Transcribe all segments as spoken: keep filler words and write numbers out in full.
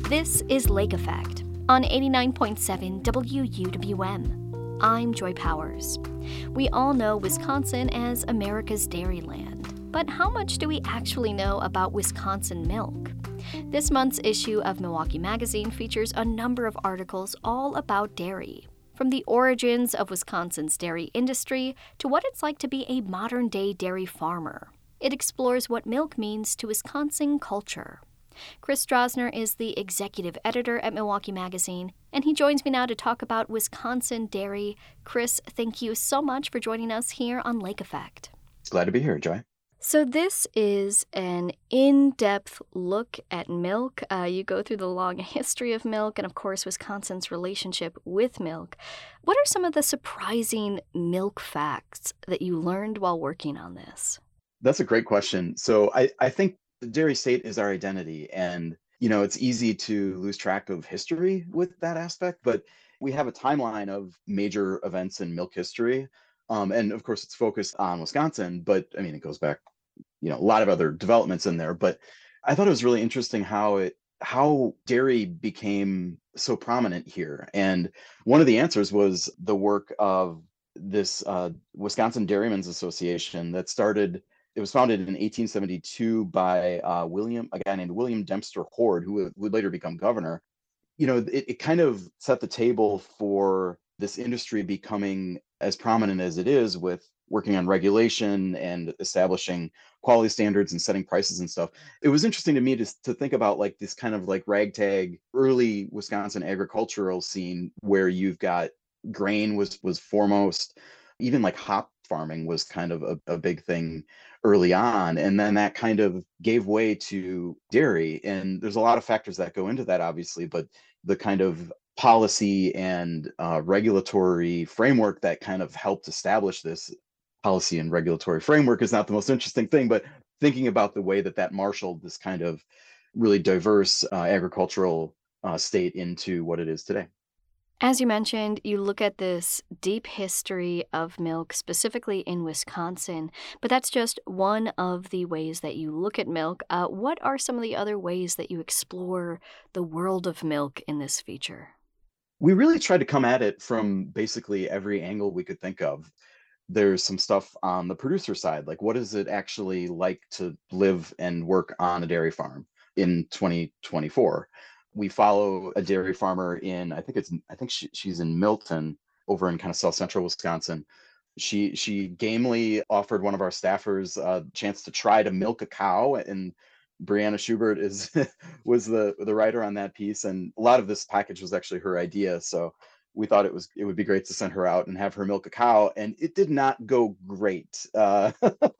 This is Lake Effect on eighty-nine point seven W U W M. I'm Joy Powers. We all know Wisconsin as America's dairyland, but how much do we actually know about Wisconsin milk? This month's issue of Milwaukee Magazine features a number of articles all about dairy, from the origins of Wisconsin's dairy industry to what it's like to be a modern-day dairy farmer. It explores what milk means to Wisconsin culture. Chris Drosner is the executive editor at Milwaukee Magazine, and he joins me now to talk about Wisconsin dairy. Chris, thank you so much for joining us here on Lake Effect. Glad to be here, Joy. So this is an in-depth look at milk. Uh, you go through the long history of milk and, of course, Wisconsin's relationship with milk. What are some of the surprising milk facts that you learned while working on this? That's a great question. So I, I think the dairy state is our identity. And, you know, it's easy to lose track of history with that aspect, but we have a timeline of major events in milk history. Um, and of course, it's focused on Wisconsin, but I mean, it goes back, you know, a lot of other developments in there. But I thought it was really interesting how it how dairy became so prominent here. And one of the answers was the work of this uh, Wisconsin Dairymen's Association that started. It was founded in eighteen seventy-two by uh, William, a guy named William Dempster Hord, who would, would later become governor. You know, it, it kind of set the table for this industry becoming as prominent as it is, with working on regulation and establishing quality standards and setting prices and stuff. It was interesting to me to, to think about like this kind of like ragtag early Wisconsin agricultural scene where you've got grain was was foremost, even like hop farming was kind of a, a big thing early on. And then that kind of gave way to dairy. And there's a lot of factors that go into that, obviously, but the kind of policy and uh, regulatory framework that kind of helped establish this policy and regulatory framework is not the most interesting thing, but thinking about the way that that marshaled this kind of really diverse uh, agricultural uh, state into what it is today. As you mentioned, you look at this deep history of milk, specifically in Wisconsin, but that's just one of the ways that you look at milk. Uh, what are some of the other ways that you explore the world of milk in this feature? We really tried to come at it from basically every angle we could think of. There's some stuff on the producer side, like what is it actually like to live and work on a dairy farm in twenty twenty-four? We follow a dairy farmer in, I think it's, I think she, she's in Milton, over in kind of south central Wisconsin. She she gamely offered one of our staffers a chance to try to milk a cow, and Brianna Schubert is was the the writer on that piece, and a lot of this package was actually her idea. So we thought it was it would be great to send her out and have her milk a cow, and it did not go great. Uh,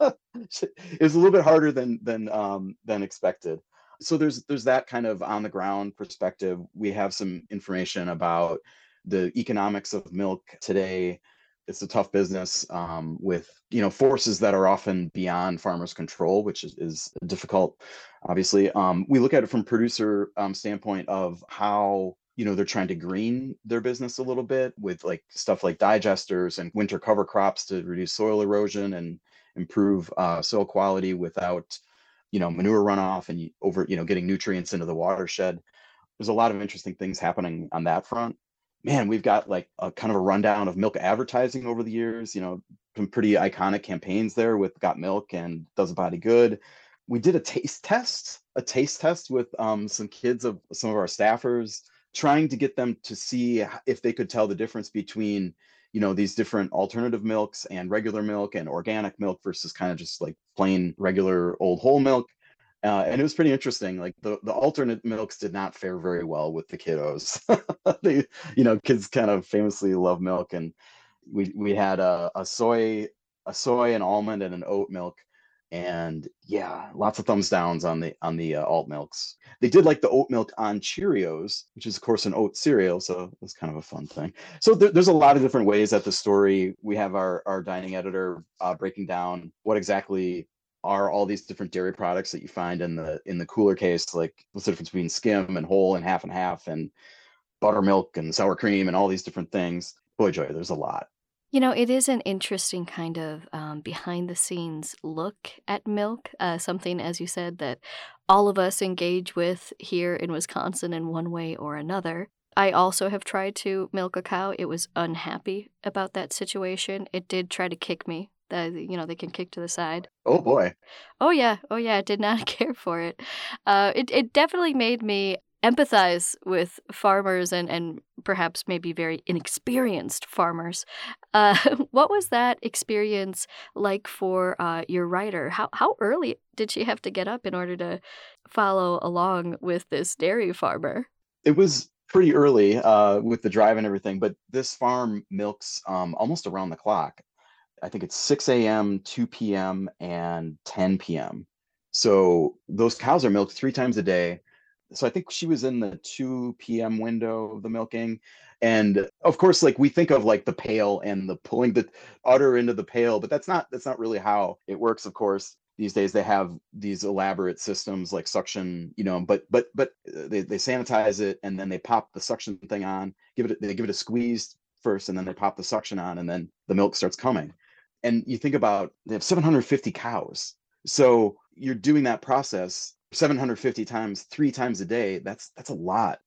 it was a little bit harder than than um, than expected. So there's there's that kind of on the ground perspective. We have some information about the economics of milk today. It's a tough business um, with you know forces that are often beyond farmers' control, which is, is difficult. Obviously, um, we look at it from producer um, standpoint of how you know they're trying to green their business a little bit with like stuff like digesters and winter cover crops to reduce soil erosion and improve uh, soil quality without you know, manure runoff and over, you know, getting nutrients into the watershed. There's a lot of interesting things happening on that front. Man, we've got like a kind of a rundown of milk advertising over the years, you know, some pretty iconic campaigns there with Got Milk and Does a Body Good. We did a taste test, a taste test with um, some kids of some of our staffers, trying to get them to see if they could tell the difference between you know these different alternative milks and regular milk and organic milk versus kind of just like plain regular old whole milk. Uh, and it was pretty interesting. Like the, the alternate milks did not fare very well with the kiddos. They, you know, kids kind of famously love milk, and we we had a, a soy, a soy, an almond, and an oat milk, and yeah, lots of thumbs downs on the on the uh, alt milks. They did like the oat milk on Cheerios, which is of course an oat cereal, so it's kind of a fun thing. So there, there's a lot of different ways that the story. We have our our dining editor uh, breaking down what exactly are all these different dairy products that you find in the in the cooler case, like what's the difference between skim and whole and half and half and buttermilk and sour cream and all these different things. Boy, Joy, there's a lot. You know, it is an interesting kind of um, behind the scenes look at milk, uh, something, as you said, that all of us engage with here in Wisconsin in one way or another. I also have tried to milk a cow. It was unhappy about that situation. It did try to kick me. The, you know, they can kick to the side. Oh boy. Oh yeah, oh yeah, I did not care for it. Uh, it it definitely made me empathize with farmers and and perhaps maybe very inexperienced farmers. Uh, what was that experience like for uh, your writer? How how early did she have to get up in order to follow along with this dairy farmer? It was pretty early uh, with the drive and everything, but this farm milks um, almost around the clock. I think it's six a m, two p m, and ten p m. So those cows are milked three times a day. So I think she was in the two p m window of the milking. And of course, like we think of like the pail and the pulling the udder into the pail, but that's not that's not really how it works, of course. These days they have these elaborate systems like suction, you know, but but but uh, they, they sanitize it and then they pop the suction thing on, give it they give it a squeeze first, and then they pop the suction on, and then the milk starts coming. And you think about they have seven hundred fifty cows. So you're doing that process seven hundred fifty times, three times a day. That's that's a lot.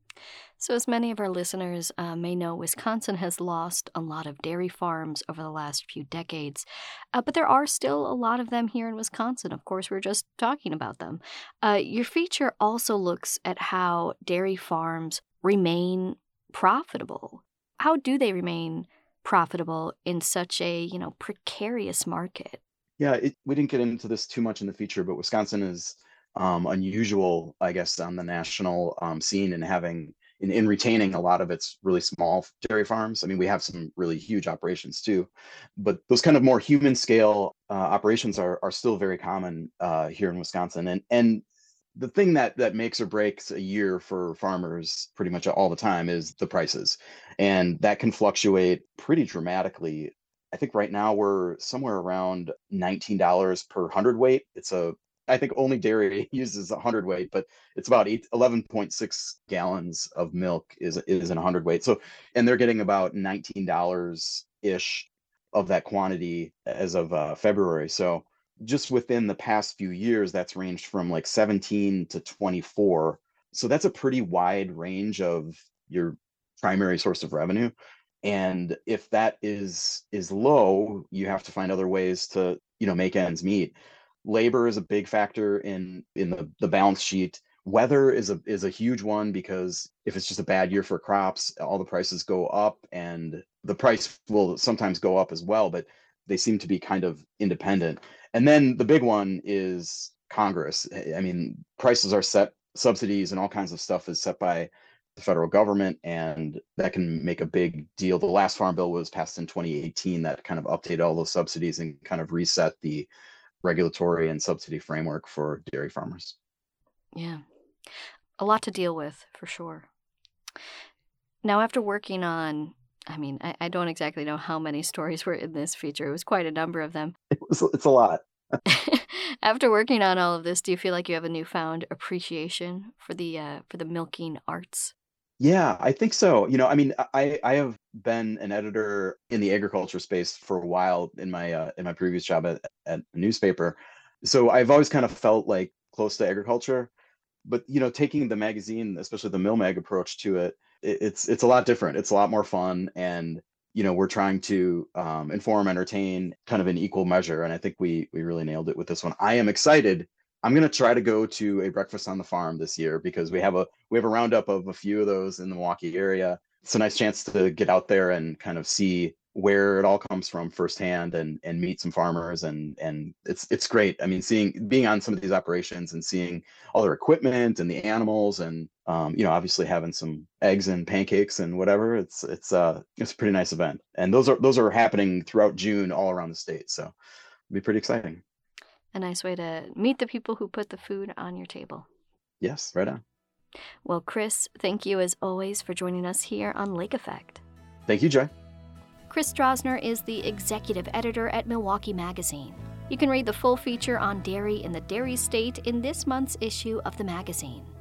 So, as many of our listeners uh, may know, Wisconsin has lost a lot of dairy farms over the last few decades, uh, but there are still a lot of them here in Wisconsin. Of course, we're just talking about them. Uh, your feature also looks at how dairy farms remain profitable. How do they remain profitable in such a, you know, precarious market? Yeah, it, we didn't get into this too much in the feature, but Wisconsin is um, unusual, I guess, on the national um, scene in having in, in retaining a lot of its really small dairy farms. I mean, we have some really huge operations too, but those kind of more human scale uh, operations are are still very common uh, here in Wisconsin. And and the thing that that makes or breaks a year for farmers pretty much all the time is the prices, and that can fluctuate pretty dramatically. I think right now we're somewhere around nineteen dollars per hundredweight. It's a I think only dairy uses a hundredweight, but it's about eight, eleven point six gallons of milk is is in a hundredweight. So, and they're getting about nineteen dollars ish of that quantity as of uh, February. So, just within the past few years, that's ranged from like seventeen to twenty-four. So that's a pretty wide range of your primary source of revenue. And if that is is low, you have to find other ways to, you know, make ends meet. Labor is a big factor in in the, the balance sheet. Weather is a is a huge one, because if it's just a bad year for crops, all the prices go up, and the price will sometimes go up as well, but they seem to be kind of independent. And then the big one is Congress. I mean, prices are set, subsidies and all kinds of stuff is set by the federal government, and that can make a big deal. The last farm bill was passed in twenty eighteen that kind of updated all those subsidies and kind of reset the regulatory and subsidy framework for dairy farmers. Yeah, a lot to deal with for sure. Now, after working on, I mean, I, I don't exactly know how many stories were in this feature. It was quite a number of them. It was, it's a lot. After working on all of this, do you feel like you have a newfound appreciation for the uh, for the milking arts? Yeah, I think so. You know, I mean, I I have been an editor in the agriculture space for a while in my uh, in my previous job at, at a newspaper. So I've always kind of felt like close to agriculture. But you know, taking the magazine, especially the MilMag approach to it, it, it's it's a lot different. It's a lot more fun, and you know, we're trying to um, inform, entertain, kind of in equal measure. And I think we we really nailed it with this one. I am excited. I'm gonna try to go to a breakfast on the farm this year, because we have a we have a roundup of a few of those in the Milwaukee area. It's a nice chance to get out there and kind of see where it all comes from firsthand, and and meet some farmers, and and it's it's great. I mean, seeing being on some of these operations and seeing all their equipment and the animals, and um, you know, obviously having some eggs and pancakes and whatever. It's it's uh it's a pretty nice event, and those are those are happening throughout June all around the state. So it'll be pretty exciting. A nice way to meet the people who put the food on your table. Yes, right on. Well, Chris, thank you as always for joining us here on Lake Effect. Thank you, Joy. Chris Strosner is the executive editor at Milwaukee Magazine. You can read the full feature on dairy in the dairy state in this month's issue of the magazine.